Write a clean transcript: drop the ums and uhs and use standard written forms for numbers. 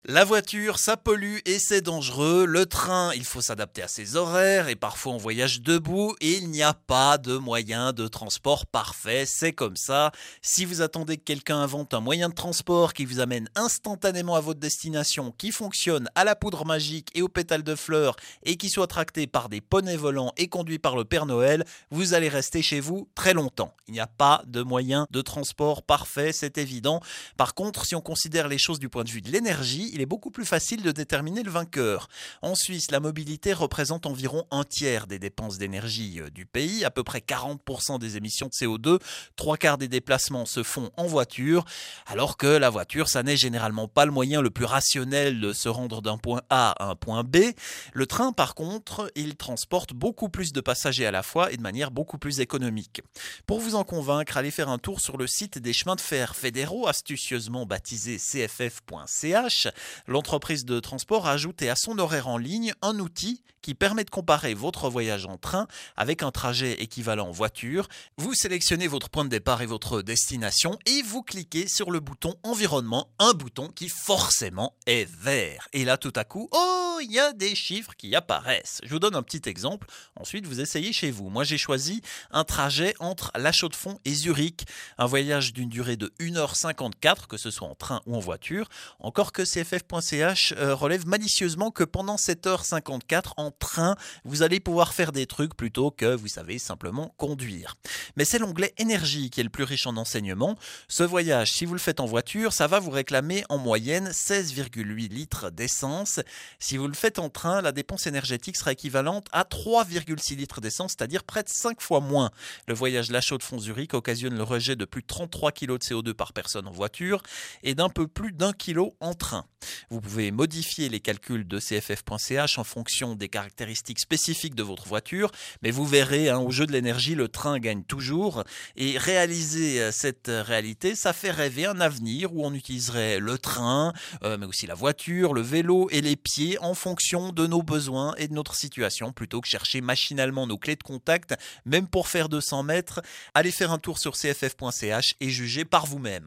La voiture, ça pollue et c'est dangereux. Le train, il faut s'adapter à ses horaires et parfois on voyage debout et il n'y a pas de moyen de transport parfait. C'est comme ça. Si vous attendez que quelqu'un invente un moyen de transport qui vous amène instantanément à votre destination, qui fonctionne à la poudre magique et aux pétales de fleurs et qui soit tracté par des poneys volants et conduit par le Père Noël, vous allez rester chez vous très longtemps. Il n'y a pas de moyen de transport parfait, c'est évident. Par contre, si on considère les choses du point de vue de l'énergie, il est beaucoup plus facile de déterminer le vainqueur. En Suisse, la mobilité représente environ un tiers des dépenses d'énergie du pays, à peu près 40% des émissions de CO2, trois quarts des déplacements se font en voiture, alors que la voiture, ça n'est généralement pas le moyen le plus rationnel de se rendre d'un point A à un point B. Le train, par contre, il transporte beaucoup plus de passagers à la fois et de manière beaucoup plus économique. Pour vous en convaincre, allez faire un tour sur le site des chemins de fer fédéraux, astucieusement baptisé cff.ch. L'entreprise de transport a ajouté à son horaire en ligne un outil qui permet de comparer votre voyage en train avec un trajet équivalent en voiture. Vous sélectionnez votre point de départ et votre destination et vous cliquez sur le bouton environnement, un bouton qui forcément est vert. Et là tout à coup, il y a des chiffres qui apparaissent. Je vous donne un petit exemple, ensuite vous essayez chez vous. Moi j'ai choisi un trajet entre La Chaux-de-Fonds et Zurich, un voyage d'une durée de 1h54, que ce soit en train ou en voiture, encore que cff.ch relève malicieusement que pendant 7h54 en train, vous allez pouvoir faire des trucs plutôt que, vous savez, simplement conduire. Mais c'est l'onglet énergie qui est le plus riche en enseignements. Ce voyage, si vous le faites en voiture, ça va vous réclamer en moyenne 16,8 litres d'essence. Si vous le faites en train, la dépense énergétique sera équivalente à 3,6 litres d'essence, c'est-à-dire près de 5 fois moins. Le voyage La Chaux-de-Fonds-Zurich occasionne le rejet de plus de 33 kg de CO2 par personne en voiture et d'un peu plus d'1 kg en train. Vous pouvez modifier les calculs de cff.ch en fonction des caractéristiques spécifiques de votre voiture, mais vous verrez, au jeu de l'énergie, le train gagne toujours. Et réaliser cette réalité, ça fait rêver un avenir où on utiliserait le train, mais aussi la voiture, le vélo et les pieds en fonction de nos besoins et de notre situation, plutôt que chercher machinalement nos clés de contact, même pour faire 200 mètres. Allez faire un tour sur cff.ch et jugez par vous-même.